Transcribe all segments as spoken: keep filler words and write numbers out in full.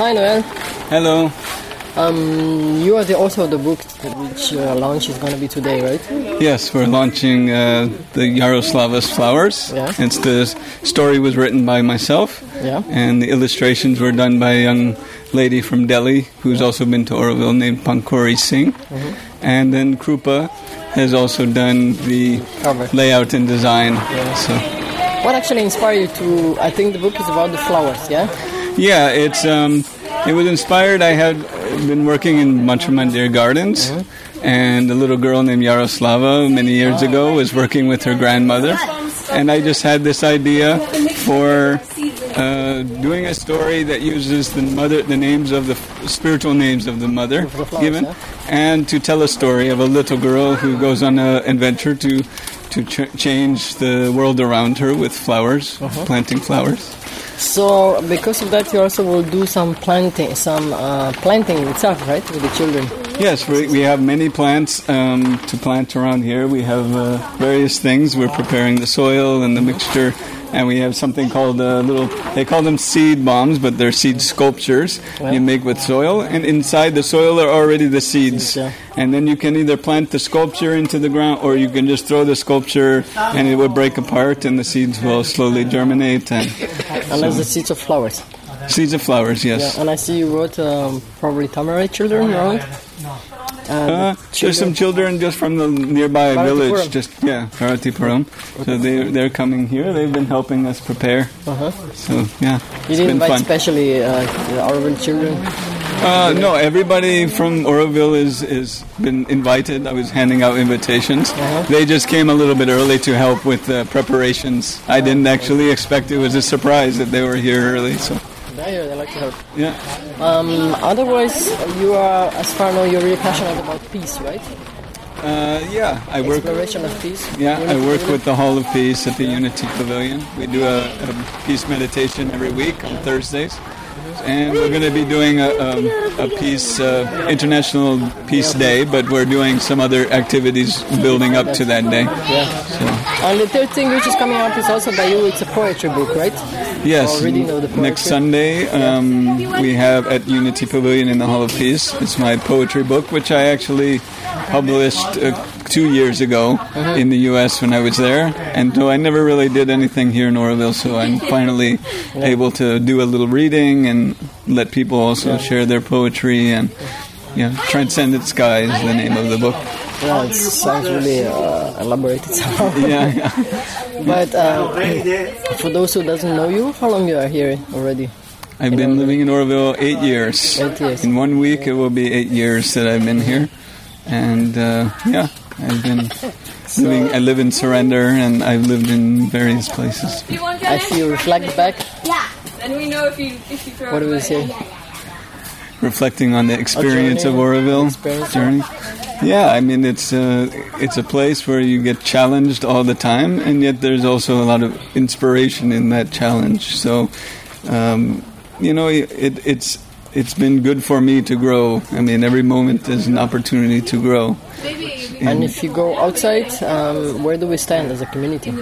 Hi, Noel. Hello. Um, you are the author of the book which uh, launch is going to be today, right? Yes, we're launching uh, the Jaroslavas Flowers. Yeah. It's the story was written by myself, yeah. and the illustrations were done by a young lady from Delhi who's also been to Oroville named Pankori Singh. Mm-hmm. And then Krupa has also done the Cover. layout and design. Yeah. So, what actually inspired you to? I think the book is about the flowers, yeah. Yeah, it's um, it was inspired. I had been working in Mantramandir Gardens, mm-hmm. and a little girl named Yaroslava many years ago was working with her grandmother, and I just had this idea for uh, doing a story that uses the mother, the names of the spiritual names of the mother the flowers, given, yeah. and to tell a story of a little girl who goes on an adventure to to ch- change the world around her with flowers, uh-huh. planting flowers. So, because of that, you also will do some planting, some uh, planting itself, right, with the children? Yes, we, we have many plants um, to plant around here. We have uh, various things. We're preparing the soil and the mixture, and we have something called a little, they call them seed bombs, but they're seed sculptures yeah. you make with soil, and inside the soil are already the seeds. Yeah. And then you can either plant the sculpture into the ground, or you can just throw the sculpture and it will break apart and the seeds will slowly germinate. And, and that's the seeds of flowers. Seeds of flowers, yes. Yeah, and I see you wrote um, probably Tamara children around. Uh, there's some children just from the nearby village, just yeah, Paratipuram. So they they're coming here. They've been helping us prepare. Uh-huh. So yeah, you didn't invite especially uh, the Oroville children. Uh, no, everybody from Oroville is is been invited. I was handing out invitations. Uh-huh. They just came a little bit early to help with the preparations. I didn't actually expect it. Was a surprise that they were here early. So. Yeah, they like to help. Yeah. Um, otherwise, you are, as far as I know, you're really passionate about peace, right? Uh, yeah, I work. Exploration of peace. Yeah, Unity I work Pavilion. With the Hall of Peace at the Unity Pavilion. We do a, a peace meditation every week on Thursdays, and we're going to be doing a, a, a peace uh, International Peace Day, but we're doing some other activities building up to that day. Yeah. So. And the third thing which is coming up is also by you. It's a poetry book, right? Yes. Reading of the poetry. Next Sunday, um, we have at Unity Pavilion in the Hall of Peace. It's my poetry book, which I actually published uh, two years ago uh-huh. in the U S when I was there. And so I never really did anything here in Oroville, so I'm finally yeah. able to do a little reading and let people also yeah. share their poetry. And yeah, Transcendent Sky is the name of the book. Yeah, it sounds really uh, elaborated somehow. yeah, yeah. But uh, for those who doesn't know you, how long you are here already? I've been Oroville? living in Oroville eight years. Eight years. In one week, it will be eight years that I've been here. And uh, yeah, I've been so, living. I live in Surrender, and I've lived in various places. As you reflect back, yeah, and we know if you if you throw. What do we say? Reflecting on the experience journey, of Oroville experience. journey. Yeah, I mean it's a it's a place where you get challenged all the time, and yet there's also a lot of inspiration in that challenge. So, um, you know, it, it's. It's been good for me to grow. I mean, every moment is an opportunity to grow. And, and if you go outside, um, where do we stand as a community?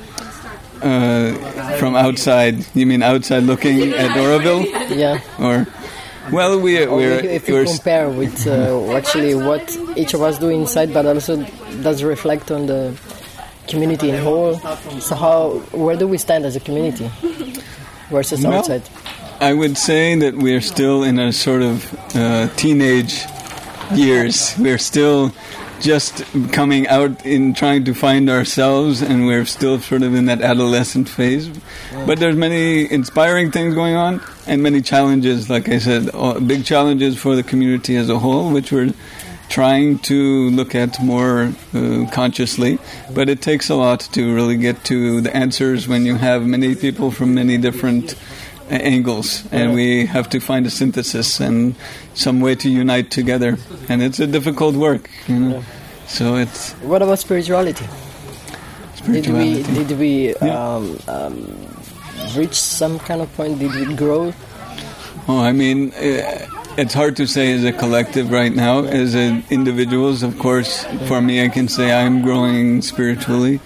Uh, from outside, you mean outside looking at Oroville? Yeah. Or, well, we we're. If you we're compare with uh, actually what each of us do inside, but also does reflect on the community in whole. So how, where do we stand as a community versus well, outside? I would say that we're still in a sort of uh, teenage years. We're still just coming out in trying to find ourselves, and we're still sort of in that adolescent phase. But there's many inspiring things going on, and many challenges, like I said, big challenges for the community as a whole, which we're trying to look at more uh, consciously. But it takes a lot to really get to the answers when you have many people from many different angles, and we have to find a synthesis and some way to unite together, and it's a difficult work, you know. Yeah. So it's. What about spirituality? Spirituality. Did we did we yeah. um, um, reach some kind of point? Did we grow? Oh, I mean, it's hard to say as a collective right now. As a individuals, of course, for me, I can say I'm growing spiritually.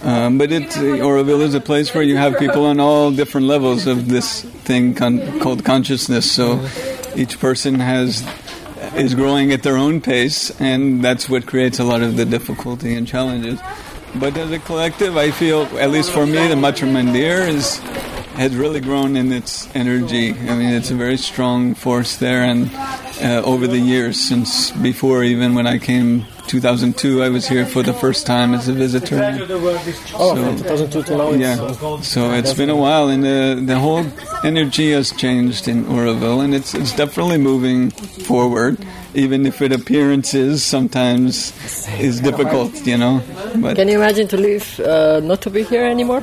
Um, but it, Oroville is a place where you have people on all different levels of this thing con- called consciousness. So each person has is growing at their own pace, and that's what creates a lot of the difficulty and challenges. But as a collective, I feel, at least for me, the Matra Mandir is has really grown in its energy. I mean, it's a very strong force there, and uh, over the years, since before even when I came two thousand two, I was here for the first time as a visitor. Oh, so, from two thousand two to now. It's, yeah, uh, so it's been a while, and the the whole energy has changed in Oroville, and it's it's definitely moving forward, even if it appearances sometimes is difficult, you know. But can you imagine to leave, uh, not to be here anymore?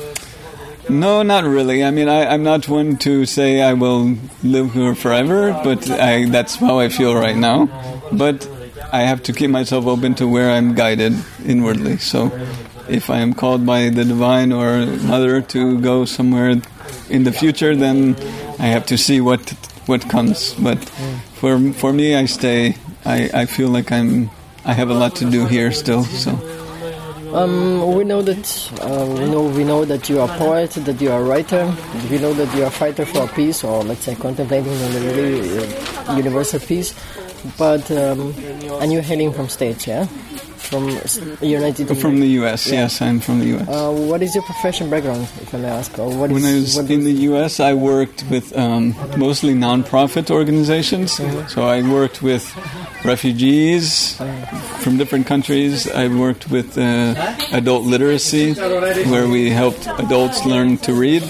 No, not really. I mean, I, I'm not one to say I will live here forever, but I, that's how I feel right now. But I have to keep myself open to where I'm guided inwardly. So if I am called by the Divine or Mother to go somewhere in the future, then I have to see what what comes. But for for me, I stay. I, I feel like I'm. I have a lot to do here still. So. Um, we know that uh, we know we know that you are a poet, that you are a writer. We know that you are a fighter for peace, or let's say contemplating on the really uh, universal peace. But um, and you're hailing from States, yeah, from United. From the U S, yeah. Yes, I'm from the U S. Uh, what is your profession background, if I may ask? Or what when is, I was in the U S, I worked with um, mostly non-profit organizations. Mm-hmm. So I worked with refugees from different countries. I worked with uh, adult literacy, where we helped adults learn to read,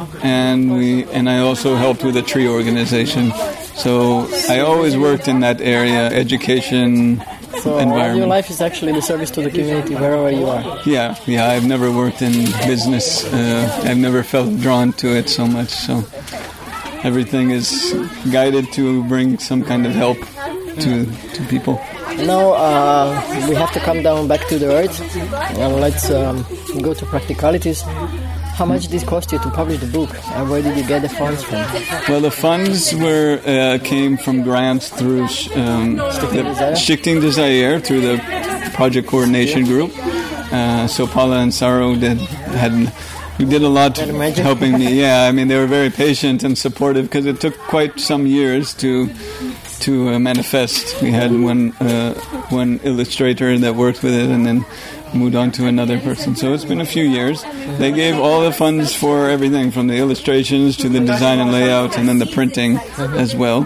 and we and I also helped with a tree organization. So I always worked in that area, education, so environment. Your life is actually the service to the community wherever you are. Yeah, yeah. I've never worked in business. Uh, I've never felt drawn to it so much. So everything is guided to bring some kind of help to to people. Now uh, we have to come down back to the earth, and let's um, go to practicalities. How much did it cost you to publish the book, and where did you get the funds from? Well, the funds were uh, came from grants through um, Stichting Desire, through the project coordination group. Uh, so Paula and Saro did had who did a lot helping me. Yeah, I mean they were very patient and supportive because it took quite some years to to uh, manifest. We had one uh, one illustrator that worked with it, and then moved on to another person. So it's been a few years. They gave all the funds for everything, from the illustrations to the design and layout, and then the printing as well.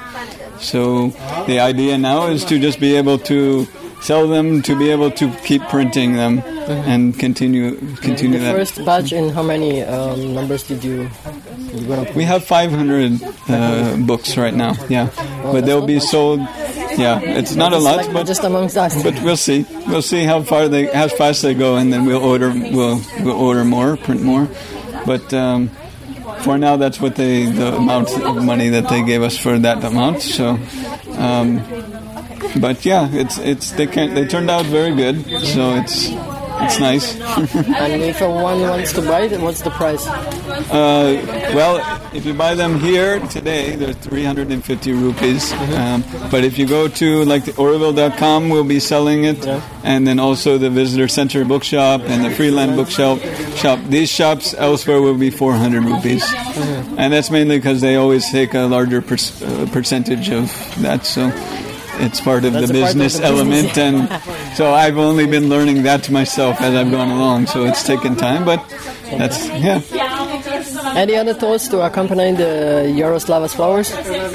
So the idea now is to just be able to sell them, to be able to keep printing them, and continue continue the that. The first batch, in how many um, numbers did you? you we have five hundred uh, books right now. Yeah, well, but they'll be sold. Yeah, it's not a lot, like but just amongst us. But we'll see. We'll see how far they, how fast they go, and then we'll order. We'll we'll order more, print more. But um, for now, that's what they the amount of money that they gave us for that amount. So, um, but yeah, it's it's they can they turned out very good. So it's it's nice. And if one wants to buy it, what's the price? Uh, well, if you buy them here today, they're three hundred fifty rupees. Um, but if you go to like the Oroville dot com, we'll be selling it, yeah. And then also the Visitor Center Bookshop and the Freeland Bookshop. Shop. These shops elsewhere will be four hundred rupees, mm-hmm. And that's mainly because they always take a larger per- uh, percentage of that. So. It's part of That's the business of the element, business. And so I've only been learning that myself as I've gone along. So it's taken time, but that's yeah. Any other thoughts to accompany the Yaroslavas flowers?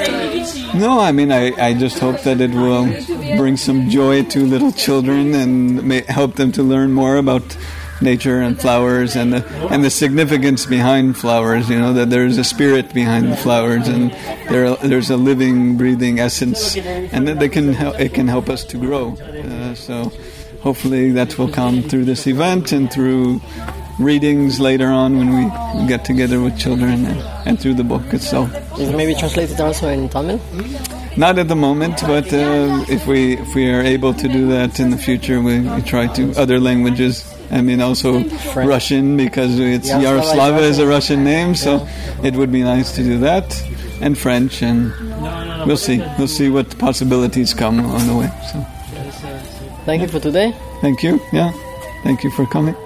No, I mean I, I just hope that it will bring some joy to little children and may help them to learn more about nature and flowers and the and the significance behind flowers. You know, that there's a spirit behind the flowers, and there there's a living, breathing essence, and that they can help, it can help us to grow. Uh, so hopefully that will come through this event and through readings later on when we get together with children, and, and through the book itself. Is it maybe translated also in Tamil? Not at the moment, but uh, if we if we are able to do that in the future, we, we try to other languages. I mean, also French. Russian, because it's Yaroslava is a Russian name, so yeah. It would be nice to do that, and French, and we'll see. We'll see what possibilities come on the way. So, thank you for today. Thank you. Yeah, thank you for coming.